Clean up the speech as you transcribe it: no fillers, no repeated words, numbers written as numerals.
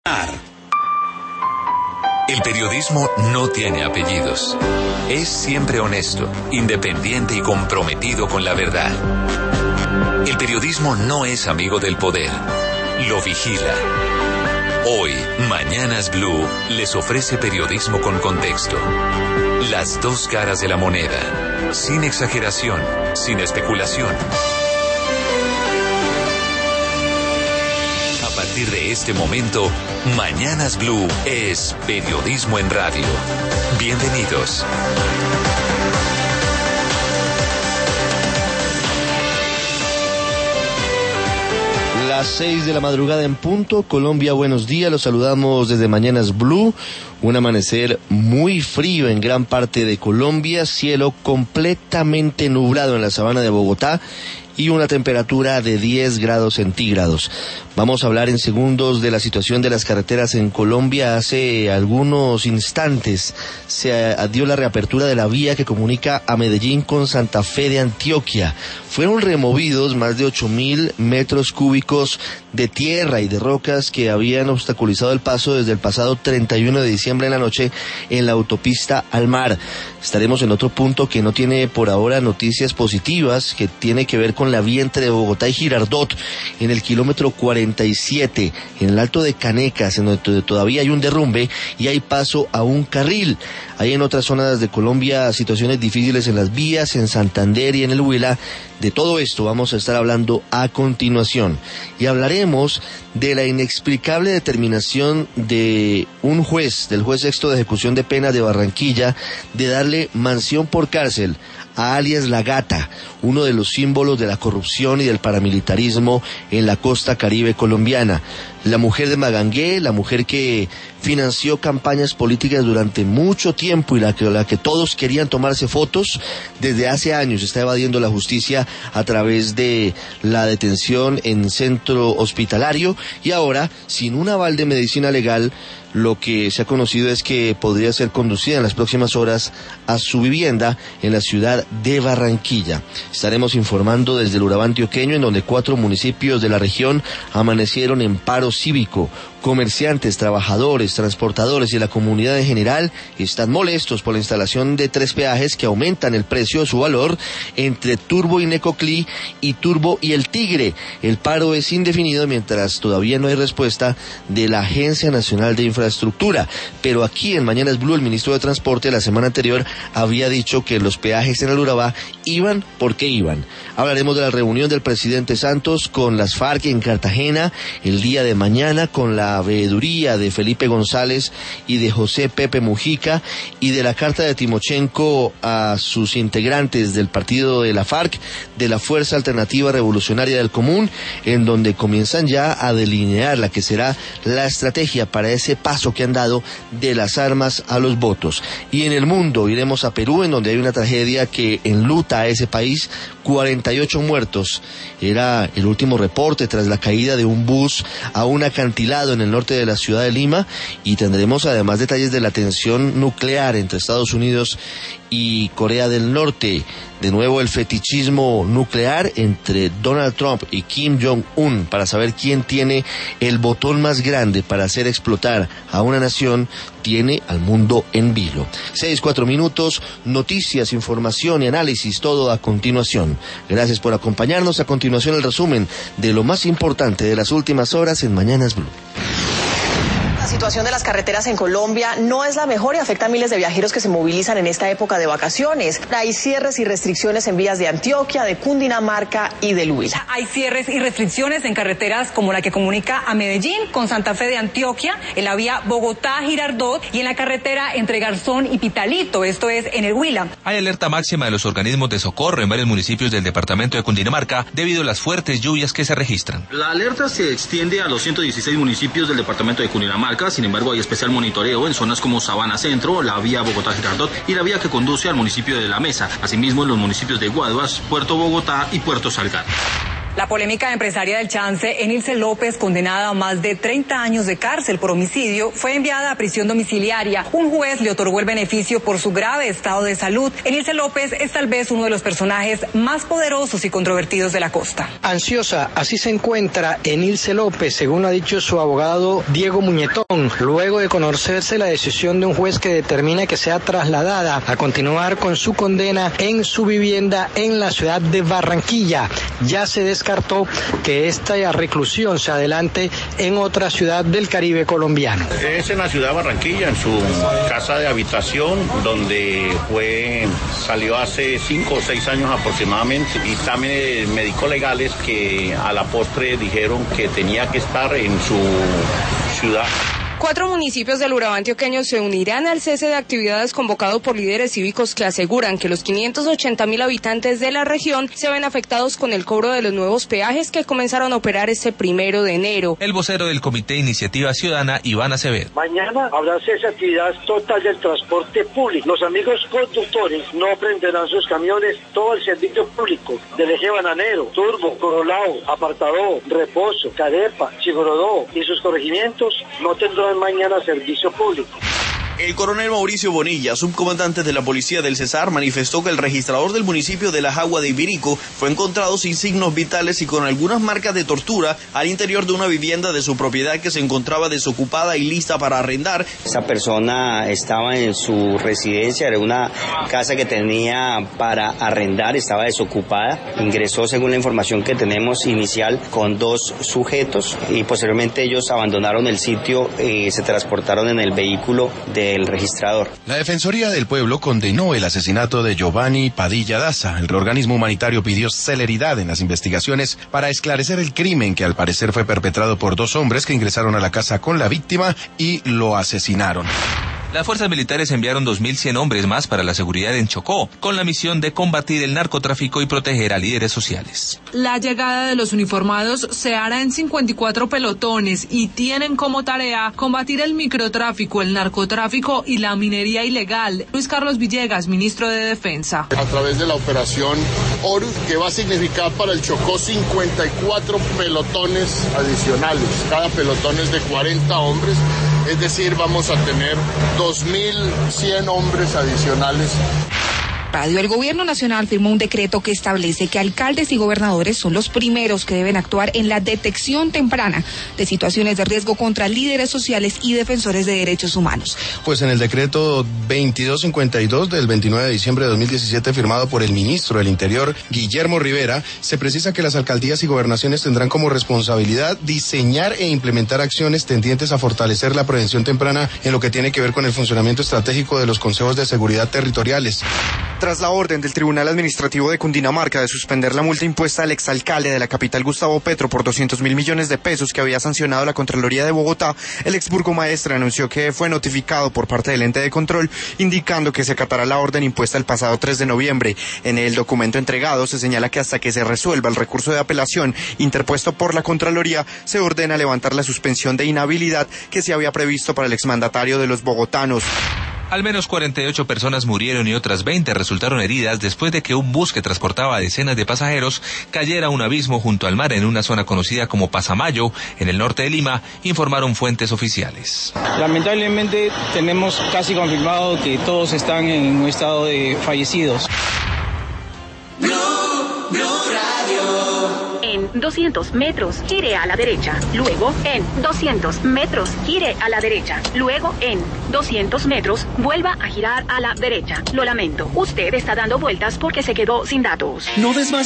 El periodismo no tiene apellidos. Es siempre honesto, independiente y comprometido con la verdad. El periodismo no es amigo del poder. Lo vigila. Hoy, Mañanas Blue les ofrece periodismo con contexto. Las dos caras de la moneda. Sin exageración, sin especulación. A partir de este momento, Mañanas Blue es periodismo en radio. Bienvenidos. Las 6 de la madrugada en punto. Colombia, buenos días. Los saludamos desde Mañanas Blue. Un amanecer muy frío en gran parte de Colombia. Cielo completamente nublado en la sabana de Bogotá. Y una temperatura de 10 grados centígrados. Vamos a hablar en segundos de la situación de las carreteras en Colombia. Hace algunos instantes se dio la reapertura de la vía que comunica a Medellín con Santa Fe de Antioquia. Fueron removidos más de 8.000 metros cúbicos de tierra y de rocas que habían obstaculizado el paso desde el pasado 31 de diciembre en la noche en la autopista al mar. Estaremos en otro punto que no tiene por ahora noticias positivas, que tiene que ver con la vía entre Bogotá y Girardot, en el kilómetro 47, en el Alto de Canecas, en donde todavía hay un derrumbe y hay paso a un carril. Hay en otras zonas de Colombia situaciones difíciles en las vías, en Santander y en el Huila. De todo esto vamos a estar hablando a continuación. Y hablaremos de la inexplicable determinación de un juez, del juez sexto de ejecución de penas de Barranquilla, de darle mansión por cárcel a alias La Gata, uno de los símbolos de la corrupción y del paramilitarismo en la costa caribe colombiana. La mujer de Magangué, la mujer que financió campañas políticas durante mucho tiempo y la que todos querían tomarse fotos, desde hace años está evadiendo la justicia a través de la detención en centro hospitalario y ahora, sin un aval de medicina legal, lo que se ha conocido es que podría ser conducida en las próximas horas a su vivienda en la ciudad de Barranquilla. Estaremos informando desde el Urabá antioqueño, en donde 4 municipios de la región amanecieron en paro cívico. Comerciantes, trabajadores, transportadores y la comunidad en general están molestos por la instalación de 3 peajes que aumentan el precio de su valor entre Turbo y Necoclí y Turbo y El Tigre. El paro es indefinido mientras todavía no hay respuesta de la Agencia Nacional de Infraestructura. Pero aquí en Mañanas Blue el ministro de Transporte la semana anterior había dicho que los peajes en el Urabá iban porque iban. Hablaremos de la reunión del presidente Santos con las FARC en Cartagena el día de mañana, con la veeduría de Felipe González y de José Pepe Mujica, y de la carta de Timochenko a sus integrantes del partido de la FARC, de la Fuerza Alternativa Revolucionaria del Común, en donde comienzan ya a delinear la que será la estrategia para ese paso que han dado de las armas a los votos. Y en el mundo iremos a Perú, en donde hay una tragedia que enluta a ese país, 48 muertos. Era el último reporte tras la caída de un bus a un acantilado en el norte de la ciudad de Lima, y tendremos además detalles de la tensión nuclear entre Estados Unidos y Corea del Norte. De nuevo el fetichismo nuclear entre Donald Trump y Kim Jong-un para saber quién tiene el botón más grande para hacer explotar a una nación, tiene al mundo en vilo. 6:04, noticias, información y análisis, todo a continuación. Gracias por acompañarnos. A continuación el resumen de lo más importante de las últimas horas en Mañanas Blue. La situación de las carreteras en Colombia no es la mejor y afecta a miles de viajeros que se movilizan en esta época de vacaciones. Hay cierres y restricciones en vías de Antioquia, de Cundinamarca y del Huila. Hay cierres y restricciones en carreteras como la que comunica a Medellín con Santa Fe de Antioquia, en la vía Bogotá-Girardot y en la carretera entre Garzón y Pitalito, esto es en el Huila. Hay alerta máxima de los organismos de socorro en varios municipios del departamento de Cundinamarca debido a las fuertes lluvias que se registran. La alerta se extiende a los 116 municipios del departamento de Cundinamarca. Sin embargo, hay especial monitoreo en zonas como Sabana Centro, la vía Bogotá-Girardot y la vía que conduce al municipio de La Mesa. Asimismo, en los municipios de Guaduas, Puerto Bogotá y Puerto Salgar. La polémica empresaria del Chance, Enilce López, condenada a más de 30 años de cárcel por homicidio, fue enviada a prisión domiciliaria. Un juez le otorgó el beneficio por su grave estado de salud. Enilce López es tal vez uno de los personajes más poderosos y controvertidos de la costa. Ansiosa, así se encuentra Enilce López, según ha dicho su abogado Diego Muñetón, luego de conocerse la decisión de un juez que determina que sea trasladada a continuar con su condena en su vivienda en la ciudad de Barranquilla. Ya se descartó que esta reclusión se adelante en otra ciudad del Caribe colombiano. Es en la ciudad de Barranquilla, en su casa de habitación, donde salió hace 5 o 6 años aproximadamente, y también médicos legales que a la postre dijeron que tenía que estar en su ciudad. 4 municipios del Urabá antioqueño se unirán al cese de actividades convocado por líderes cívicos que aseguran que los 580.000 habitantes de la región se ven afectados con el cobro de los nuevos peajes que comenzaron a operar este 1 de enero. El vocero del Comité Iniciativa Ciudadana, Iván Acevedo. Mañana habrá cese de actividad total del transporte público. Los amigos conductores no prenderán sus camiones, todo el servicio público del eje bananero, Turbo, Corolao, Apartadó, Reposo, Carepa, Chigorodó y sus corregimientos no tendrán mañana servicio público. El coronel Mauricio Bonilla, subcomandante de la policía del Cesar, manifestó que el registrador del municipio de La Jagua de Ibirico fue encontrado sin signos vitales y con algunas marcas de tortura al interior de una vivienda de su propiedad que se encontraba desocupada y lista para arrendar. Esa persona estaba en su residencia, era una casa que tenía para arrendar, estaba desocupada. Ingresó, según la información que tenemos inicial, con 2 sujetos y posteriormente ellos abandonaron el sitio, se transportaron en el vehículo del registrador. La Defensoría del Pueblo condenó el asesinato de Giovanni Padilla Daza. El organismo humanitario pidió celeridad en las investigaciones para esclarecer el crimen que al parecer fue perpetrado por 2 hombres que ingresaron a la casa con la víctima y lo asesinaron. Las fuerzas militares enviaron 2.100 hombres más para la seguridad en Chocó, con la misión de combatir el narcotráfico y proteger a líderes sociales. La llegada de los uniformados se hará en 54 pelotones y tienen como tarea combatir el microtráfico, el narcotráfico y la minería ilegal. Luis Carlos Villegas, ministro de Defensa. A través de la operación Horus, que va a significar para el Chocó 54 pelotones adicionales. Cada pelotón es de 40 hombres. Es decir, vamos a tener 2.100 hombres adicionales. El Gobierno Nacional firmó un decreto que establece que alcaldes y gobernadores son los primeros que deben actuar en la detección temprana de situaciones de riesgo contra líderes sociales y defensores de derechos humanos. Pues en el decreto 2252 del 29 de diciembre de 2017, firmado por el ministro del Interior, Guillermo Rivera, se precisa que las alcaldías y gobernaciones tendrán como responsabilidad diseñar e implementar acciones tendientes a fortalecer la prevención temprana en lo que tiene que ver con el funcionamiento estratégico de los consejos de seguridad territoriales. Tras la orden del Tribunal Administrativo de Cundinamarca de suspender la multa impuesta al exalcalde de la capital Gustavo Petro por 200.000 millones de pesos que había sancionado la Contraloría de Bogotá, el exburgomaestre anunció que fue notificado por parte del ente de control, indicando que se acatará la orden impuesta el pasado 3 de noviembre. En el documento entregado se señala que hasta que se resuelva el recurso de apelación interpuesto por la Contraloría, se ordena levantar la suspensión de inhabilidad que se había previsto para el exmandatario de los bogotanos. Al menos 48 personas murieron y otras 20 resultaron heridas después de que un bus que transportaba a decenas de pasajeros cayera a un abismo junto al mar en una zona conocida como Pasamayo, en el norte de Lima, informaron fuentes oficiales. Lamentablemente tenemos casi confirmado que todos están en un estado de fallecidos. En 200 metros, gire a la derecha. Luego, en 200 metros, gire a la derecha. Luego, en 200 metros, vuelva a girar a la derecha. Lo lamento, usted está dando vueltas porque se quedó sin datos. No des más